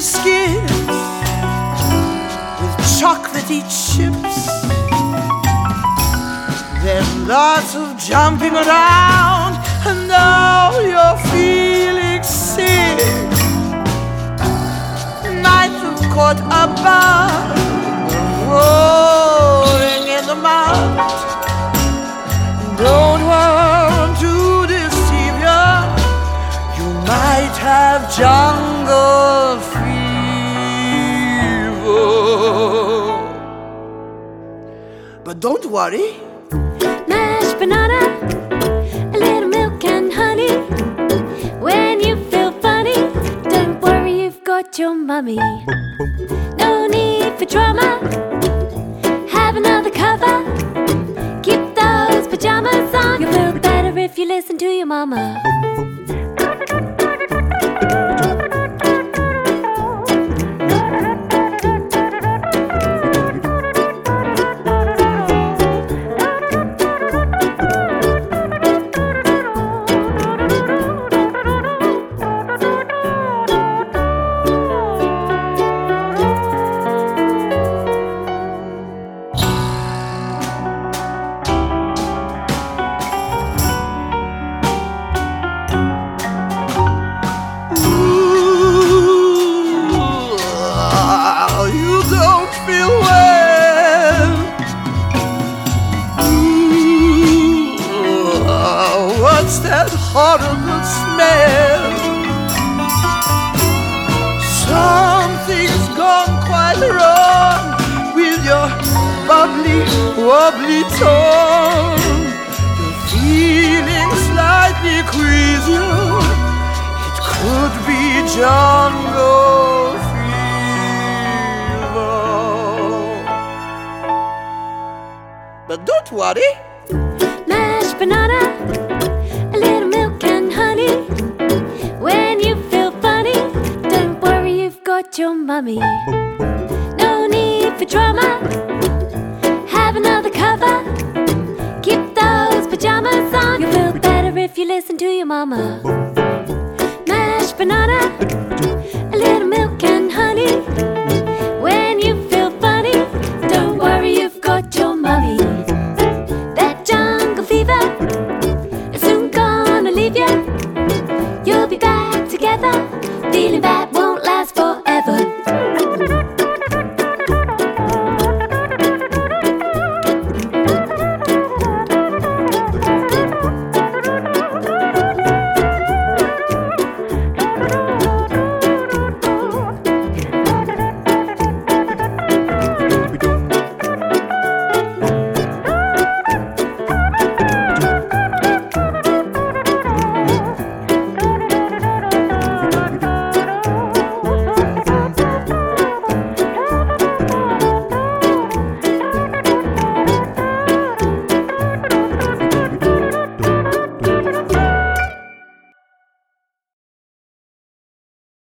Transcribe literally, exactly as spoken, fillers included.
biscuits with chocolatey chips. Then lots of jumping around, and now you're feeling sick. Might have caught a bug rolling in the mud. Don't want to deceive you, you might have jungle fever. But don't worry. Mashed banana, a little milk and honey. When you feel funny, don't worry, you've got your mummy. No need for drama, have another cover. Keep those pajamas on, you'll feel better if you listen to your mama. What's that horrible smell? Something's gone quite wrong with your bubbly, wobbly tongue. You're feeling slightly queasy. It could be jungle fever. But don't worry. Mashed banana, a little milk and honey. When you feel funny, don't worry, you've got your mummy. No need for drama, have another cover. Keep those pajamas on, you'll feel better if you listen to your mama. Mashed banana, a little milk and honey. When you feel funny, don't worry, you've got your mummy. That jungle fever is soon gonna leave you. You'll be back together, feeling bad.